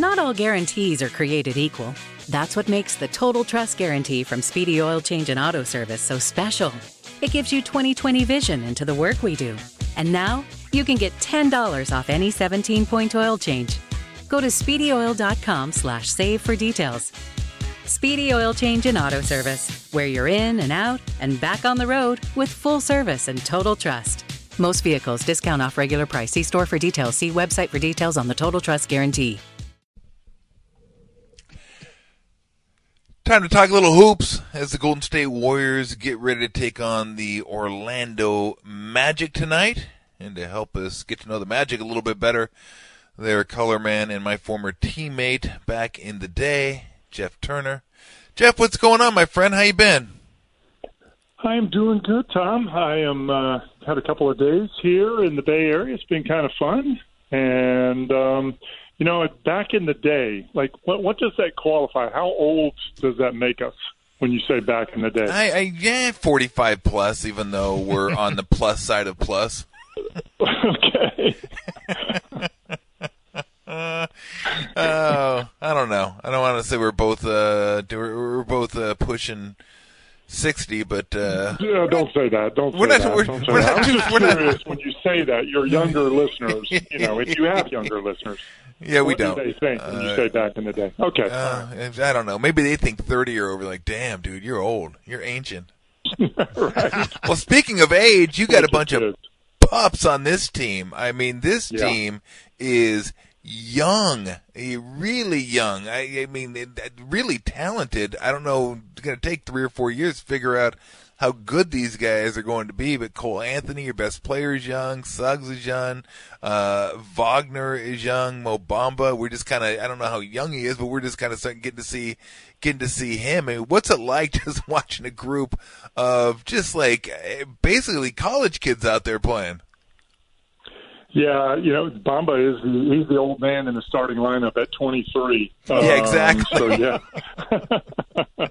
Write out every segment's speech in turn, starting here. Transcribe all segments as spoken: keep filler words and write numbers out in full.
Not all guarantees are created equal. That's what makes the Total Trust Guarantee from Speedy Oil Change and Auto Service so special. It gives you twenty twenty vision into the work we do. And now, you can get ten dollars off any seventeen-point oil change. Go to speedyoil.com slash save for details. Speedy Oil Change and Auto Service, where you're in and out and back on the road with full service and total trust. Most vehicles, discount off regular price. See store for details. See website for details on the Total Trust Guarantee. Time to talk a little hoops as the Golden State Warriors get ready to take on the Orlando Magic tonight. And to help us get to know the Magic a little bit better, their color man and my former teammate back in the day, Jeff Turner. Jeff, what's going on, my friend? How you been? I am doing good, Tom. I am uh, had a couple of days here in the Bay Area. It's been kind of fun. And, um, you know, back in the day, like, what, what does that qualify? How old does that make us when you say back in the day? I, I yeah, forty-five plus, even though we're on the plus side of plus. Okay. uh, oh, I don't know. I don't want to say we're both uh, we're, we're both uh, pushing sixty, but uh, yeah, don't say that. Don't say we're not, that. We're, don't say we're that. not, I'm just we're curious not, when you say that. Your younger listeners, you know, if you have younger listeners. Yeah, we what don't. What do they think when you uh, say back in the day? Okay. Uh, I don't know. Maybe they think thirty or over. Like, damn, dude, you're old. You're ancient. Right. Well, speaking of age, you got Like a bunch of pups on this team. I mean, this Yeah. team is young, eh, really young. I, I mean, it- really talented. I don't know. It's going to take three or four years to figure out how good these guys are going to be. But Cole Anthony, your best player, is young. Suggs is young. Uh, Wagner is young. Mo Bamba. We're just kind of, I don't know how young he is, but we're just kind of starting getting to see, getting to see him. I mean, what's it like just watching a group of just like eh, basically college kids out there playing? Yeah, you know, Bamba is the, he's the old man in the starting lineup at twenty-three. Yeah, exactly. Um, so yeah,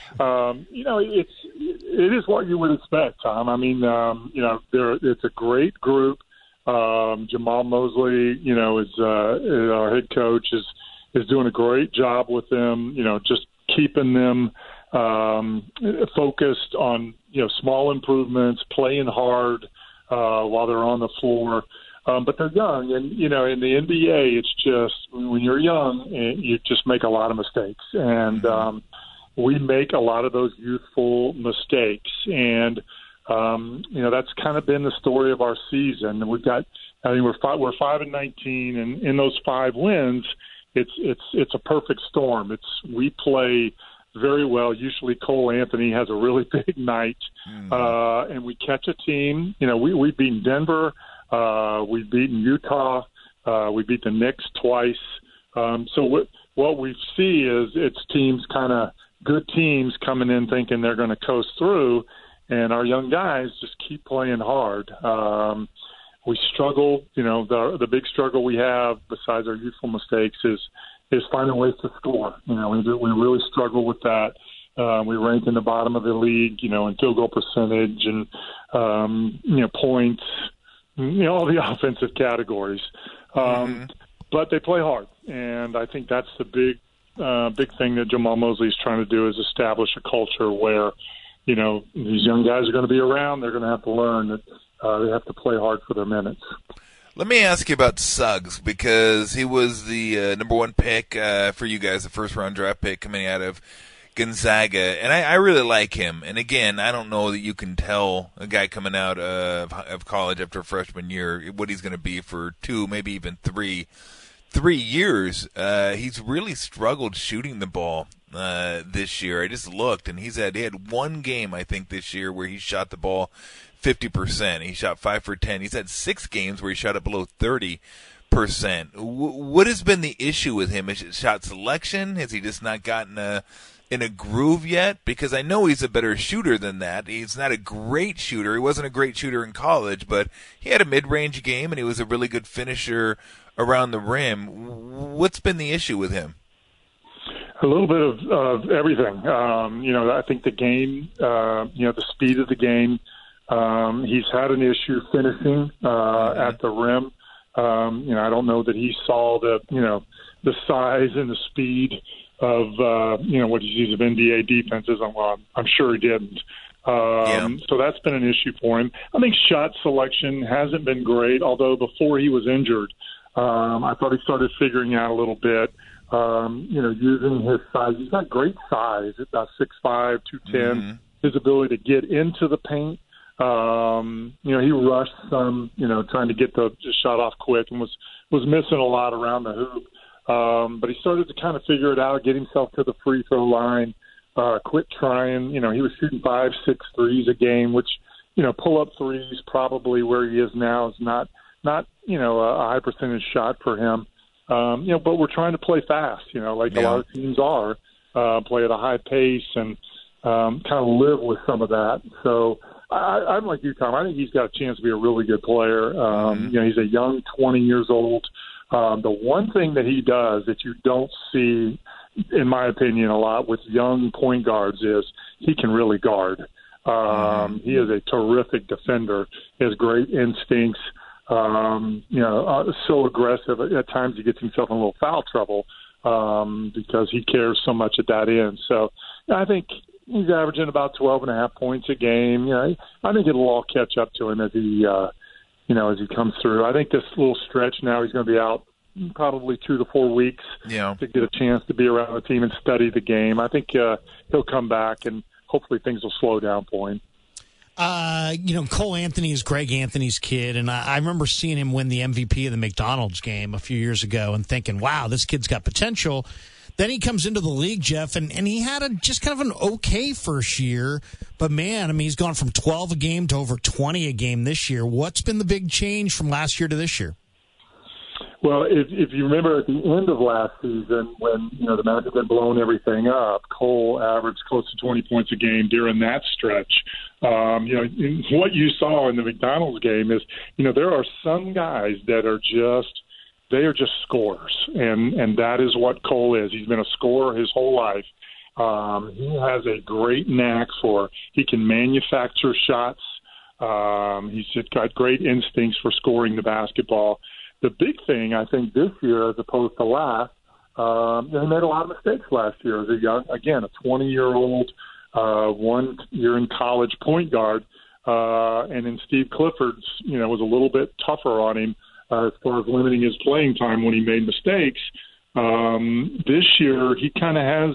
um, you know, it's it is what you would expect, Tom. I mean, um, you know, there it's a great group. Um, Jamal Mosley, you know, is, uh, is our head coach is is doing a great job with them. You know, just keeping them um, focused on you know small improvements, playing hard uh, while they're on the floor. Um, but they're young, and, you know, in the N B A, it's just when you're young, you just make a lot of mistakes. And um, we make a lot of those youthful mistakes. And, um, you know, that's kind of been the story of our season. We've got, I mean, we're five, we're five and nineteen, and in those five wins, it's it's it's a perfect storm. It's we play very well. Usually Cole Anthony has a really big night, mm-hmm. uh, and we catch a team. You know, we, we've beaten Denver. Uh, we've beaten Utah. Uh, we beat the Knicks twice. Um, so what, what we see is it's teams kind of good teams coming in thinking they're going to coast through, and our young guys just keep playing hard. Um, we struggle, you know, the the big struggle we have besides our youthful mistakes is is finding ways to score. You know, we do, we really struggle with that. Uh, we rank in the bottom of the league, you know, in field goal percentage and um, you know points. You know, all the offensive categories. Um, mm-hmm. But they play hard, and I think that's the big uh, big thing that Jamal Mosley is trying to do is establish a culture where, you know, these young guys are going to be around. They're going to have to learn that uh, they have to play hard for their minutes. Let me ask you about Suggs, because he was the uh, number one pick uh, for you guys, the first-round draft pick coming out of Gonzaga, and I, I really like him. And again, I don't know that you can tell a guy coming out of, of college after a freshman year what he's going to be for two, maybe even three, three years. Uh, he's really struggled shooting the ball uh, this year. I just looked, and he's had he had one game I think this year where he shot the ball fifty percent. He shot five for ten. He's had six games where he shot it below thirty percent. W- what has been the issue with him? Is it shot selection? Has he just not gotten a in a groove yet? Because I know he's a better shooter than that. He's not a great shooter. He wasn't a great shooter in college, but he had a mid-range game, and he was a really good finisher around the rim. What's been the issue with him? A little bit of, of everything. Um, you know, I think the game, uh, you know, the speed of the game. Um, he's had an issue finishing uh, mm-hmm. at the rim. Um, you know, I don't know that he saw the, you know, the size and the speed of, uh, you know, what he sees of N B A defenses. I'm, well, I'm sure he didn't. Um, yeah. So that's been an issue for him. I think shot selection hasn't been great, although before he was injured, um, I thought he started figuring out a little bit, um, you know, using his size. He's got great size, about six five, two ten, mm-hmm. his ability to get into the paint. Um, you know, he rushed some, you know, trying to get the, the shot off quick and was, was missing a lot around the hoop. Um, but he started to kind of figure it out, get himself to the free throw line, uh, quit trying. You know, he was shooting five, six threes a game, which, you know, pull-up threes probably where he is now is not, not you know, a high percentage shot for him. Um, you know, but we're trying to play fast, you know, like yeah. a lot of teams are, uh, play at a high pace and um, kind of live with some of that. So I, I'm like you, Tom. I think he's got a chance to be a really good player. Um, mm-hmm. You know, he's a young twenty years old. Um, the one thing that he does that you don't see, in my opinion, a lot with young point guards is he can really guard. Um, he is a terrific defender. He has great instincts. Um, you know, uh, so aggressive. At times he gets himself in a little foul trouble um, because he cares so much at that end. So I think he's averaging about twelve and a half points a game. You know, I think it'll all catch up to him as he uh, – you know, as he comes through. I think this little stretch now he's going to be out probably two to four weeks yeah. to get a chance to be around the team and study the game. I think uh, he'll come back and hopefully things will slow down for him. Uh, you know, Cole Anthony is Greg Anthony's kid, and I, I remember seeing him win the M V P of the McDonald's game a few years ago and thinking, wow, this kid's got potential. Then he comes into the league, Jeff, and, and he had a just kind of an okay first year. But, man, I mean, he's gone from twelve a game to over twenty a game this year. What's been the big change from last year to this year? Well, if, if you remember at the end of last season when, you know, the Magic had blown everything up, Cole averaged close to twenty points a game during that stretch. Um, you know, what you saw in the McDonald's game is, you know, there are some guys that are just – they are just scorers, and, and that is what Cole is. He's been a scorer his whole life. Um, he has a great knack for he can manufacture shots. Um, he's just got great instincts for scoring the basketball. The big thing, I think, this year as opposed to last, um, he made a lot of mistakes last year as a young, again, a twenty-year-old, uh, one year in college point guard, uh, and then Steve Clifford's, you know, was a little bit tougher on him. Uh, as far as limiting his playing time when he made mistakes. Um, this year, he kind of has,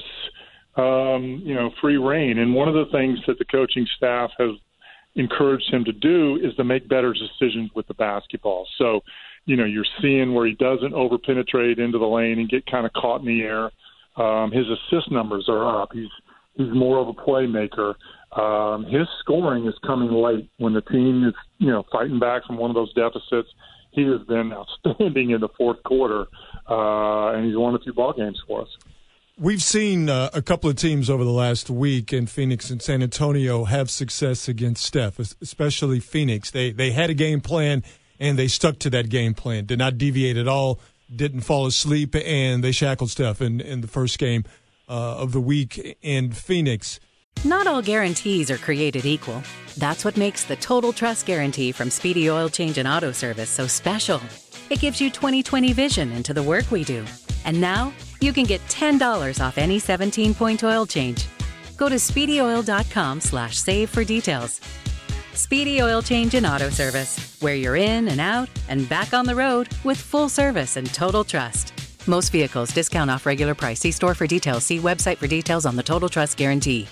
um, you know, free reign. And one of the things that the coaching staff has encouraged him to do is to make better decisions with the basketball. So, you know, you're seeing where he doesn't over-penetrate into the lane and get kind of caught in the air. Um, his assist numbers are up. He's he's more of a playmaker. Um, his scoring is coming late when the team is, you know, fighting back from one of those deficits. He has been outstanding in the fourth quarter, uh, and he's won a few ball games for us. We've seen uh, a couple of teams over the last week in Phoenix and San Antonio have success against Steph, especially Phoenix. They they had a game plan, and they stuck to that game plan, did not deviate at all, didn't fall asleep, and they shackled Steph in, in the first game uh, of the week in Phoenix. Not all guarantees are created equal. That's what makes the Total Trust Guarantee from Speedy Oil Change and Auto Service so special. It gives you twenty twenty vision into the work we do. And now, you can get ten dollars off any seventeen-point oil change. Go to speedyoil.com slash save for details. Speedy Oil Change and Auto Service, where you're in and out and back on the road with full service and total trust. Most vehicles, discount off regular price. See store for details. See website for details on the Total Trust Guarantee.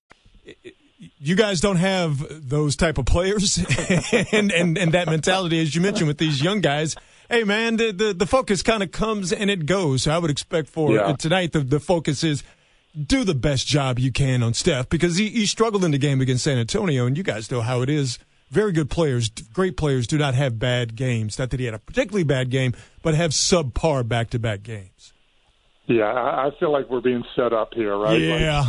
You guys don't have those type of players and, and, and that mentality, as you mentioned, with these young guys. Hey, man, the, the, the focus kind of comes and it goes. So I would expect for yeah. tonight the, the focus is do the best job you can on Steph because he, he struggled in the game against San Antonio, and you guys know how it is. Very good players, great players do not have bad games. Not that he had a particularly bad game, but have subpar back-to-back games. Yeah, I feel like we're being set up here, right? Yeah.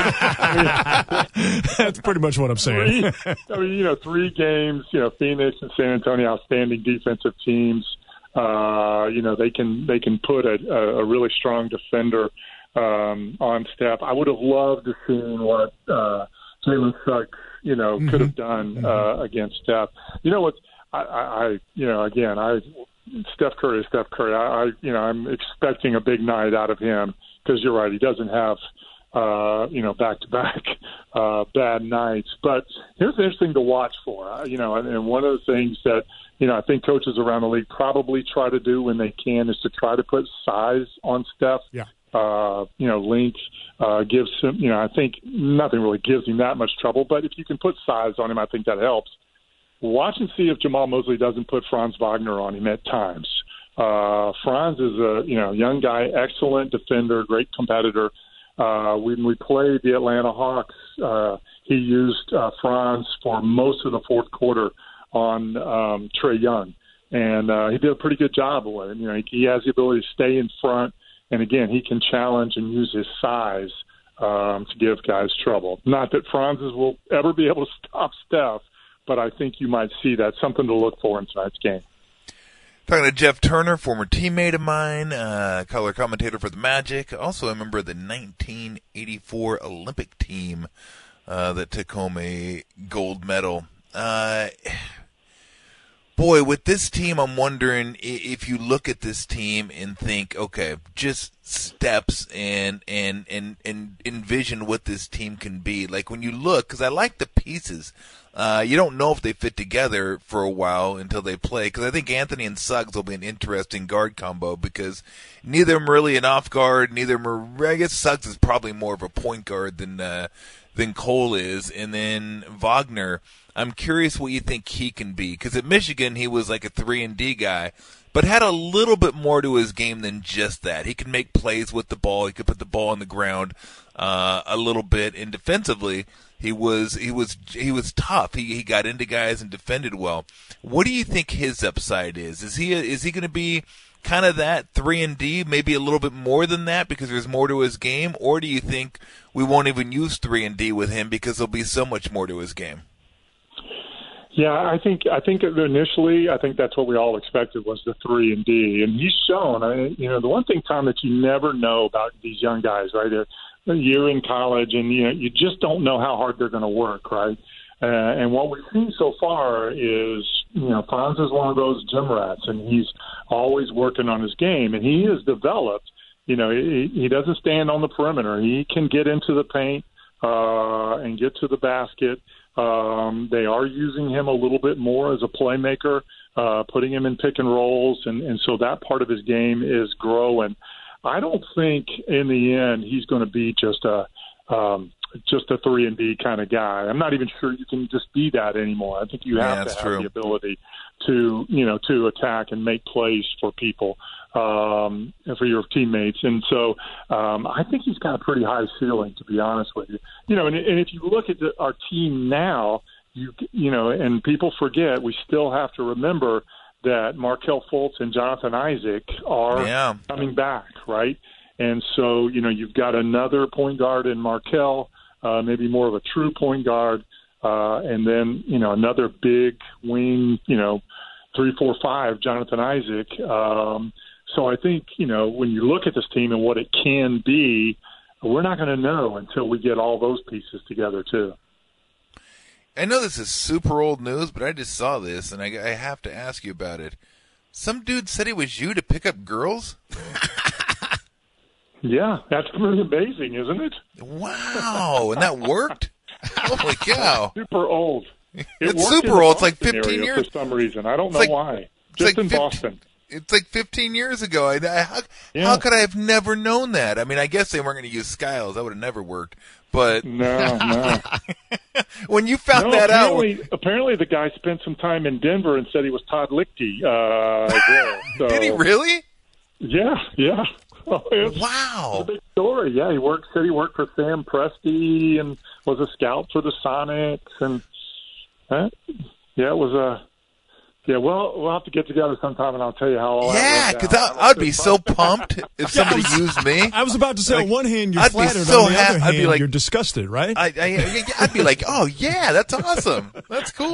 Like, that's pretty much what I'm saying. Three, I mean, you know, three games, you know, Phoenix and San Antonio, outstanding defensive teams. Uh, you know, they can they can put a, a really strong defender um, on Steph. I would have loved to see what uh, Jalen Suggs, you know, mm-hmm. could have done uh, against Steph. You know what? I, I, you know, again, I Steph Curry is Steph Curry. I, I you know, I'm expecting a big night out of him because you're right. He doesn't have, uh, you know, back-to-back uh, bad nights. But here's the interesting to watch for, uh, you know, and, and one of the things that, you know, I think coaches around the league probably try to do when they can is to try to put size on Steph. Yeah. Uh, you know, length uh, gives him, you know, I think nothing really gives him that much trouble. But if you can put size on him, I think that helps. Watch and see if Jamal Mosley doesn't put Franz Wagner on him at times. Uh, Franz is a you know young guy, excellent defender, great competitor. Uh, when we played the Atlanta Hawks, uh, he used uh, Franz for most of the fourth quarter on um, Trae Young, and uh, he did a pretty good job with him. You know, he, he has the ability to stay in front, and again, he can challenge and use his size um, to give guys trouble. Not that Franz will ever be able to stop Steph, but I think you might see that. Something to look for in tonight's game. Talking to Jeff Turner, former teammate of mine, uh, color commentator for the Magic, also a member of the nineteen eighty-four Olympic team uh, that took home a gold medal. Uh, boy, with this team, I'm wondering if you look at this team and think, okay, just steps and and and, and envision what this team can be. Like when you look, because I like the pieces. Uh, you don't know if they fit together for a while until they play, because I think Anthony and Suggs will be an interesting guard combo because neither of them are really an off guard. Neither of them are, I guess Suggs is probably more of a point guard than uh, than Cole is. And then Wagner, I'm curious what you think he can be, because at Michigan he was like a three and D guy, but had a little bit more to his game than just that. He can make plays with the ball. He could put the ball on the ground uh, a little bit, and defensively, He was he was he was tough. He he got into guys and defended well. What do you think his upside is? Is he is he going to be kind of that three and D, maybe a little bit more than that because there's more to his game, or do you think we won't even use three and D with him because there'll be so much more to his game? Yeah, I think I think initially I think that's what we all expected was the three and D, and he's shown. I mean, you know, the one thing, Tom, that you never know about these young guys, right? They're, a year in college, and you know you just don't know how hard they're going to work, right? Uh, and what we've seen so far is, you know, Franz is one of those gym rats, and he's always working on his game, and he has developed. You know, he, he doesn't stand on the perimeter; he can get into the paint uh, and get to the basket. Um, they are using him a little bit more as a playmaker, uh, putting him in pick and rolls, and, and so that part of his game is growing. I don't think in the end he's going to be just a um, just a three and D kind of guy. I'm not even sure you can just be that anymore. I think you have yeah, to have true. the ability to you know to attack and make plays for people, um, and for your teammates. And so um, I think he's got a pretty high ceiling, to be honest with you. You know, and, and if you look at the, our team now, you you know, and people forget, we still have to remember that Markelle Fultz and Jonathan Isaac are yeah. coming back, right? And so, you know, you've got another point guard in Markelle, uh, maybe more of a true point guard, uh, and then, you know, another big wing, you know, three, four, five, Jonathan Isaac. Um, so I think, you know, when you look at this team and what it can be, we're not going to know until we get all those pieces together, too. I know this is super old news, but I just saw this, and I, I have to ask you about it. Some dude said it was you to pick up girls? Yeah, that's pretty amazing, isn't it? Wow, and that worked? Holy cow. Super old. It It's super old. It's like fifteen years. For some reason. I don't It's know like- why. It's Just like in fifteen Boston. It's like fifteen years ago. I, I, how, Yeah. how could I have never known that? I mean, I guess they weren't going to use Skiles. That would have never worked. But No, no. when you found no, that out, apparently, apparently the guy spent some time in Denver and said he was Todd Lichty. Uh, there. So, did he really? Yeah, yeah. Oh, it's Wow. a big story. Yeah, he worked. Said he worked for Sam Presti and was a scout for the Sonics, and uh, yeah, it was a. Yeah, well, we'll have to get together sometime, and I'll tell you how all Yeah, that went because down. I'd be so pumped if somebody used me. I was about to say, Like, on one hand, you're I'd be flattered. so on the hap- other I'd be hand, like- you're disgusted, right? I, I, I'd be like, oh, yeah, that's awesome. That's cool.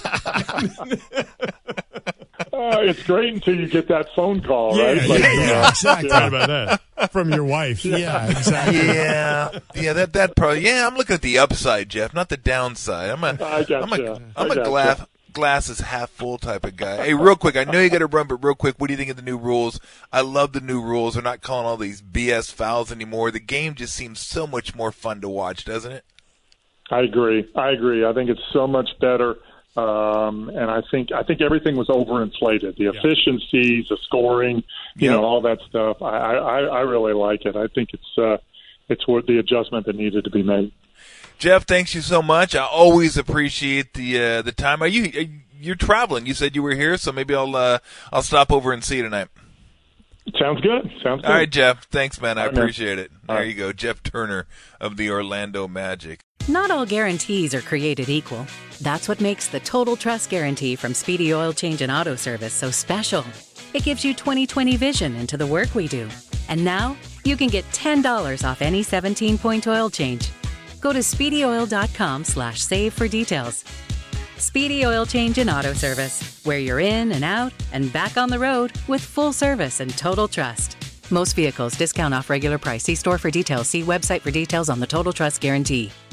Uh, it's great until you get that phone call, yeah, right? yeah, Like, yeah, uh, exactly. Right about that. From your wife. Yeah, exactly. Yeah, yeah, that that probably. Yeah, I'm looking at the upside, Jeff, not the downside. I'm a, I gotcha. I'm a, I'm I a gotcha. glass glass is half full type of guy. Hey, real quick, I know you got to run, but real quick, what do you think of the new rules? I love the new rules. They're not calling all these B S fouls anymore. The game just seems so much more fun to watch, doesn't it? I agree. I agree. I think it's so much better. Um, and I think I think everything was overinflated. The efficiencies, the scoring, you Yep. know, all that stuff. I, I, I really like it. I think it's uh, it's what the adjustment that needed to be made. Jeff, thanks you so much. I always appreciate the uh, the time. Are you you're traveling? You said you were here, so maybe I'll uh, I'll stop over and see you tonight. Sounds good. Sounds good. All right, Jeff. Thanks, man. I All right, man. appreciate it. All There right. you go, Jeff Turner of the Orlando Magic. Not all guarantees are created equal. That's what makes the Total Trust Guarantee from Speedy Oil Change and Auto Service so special. It gives you twenty twenty vision into the work we do. And now you can get ten dollars off any seventeen-point oil change. Go to speedyoil.com slash save for details. Speedy Oil Change and Auto Service, where you're in and out and back on the road with full service and total trust. Most vehicles discount off regular price. See store for details. See website for details on the Total Trust Guarantee.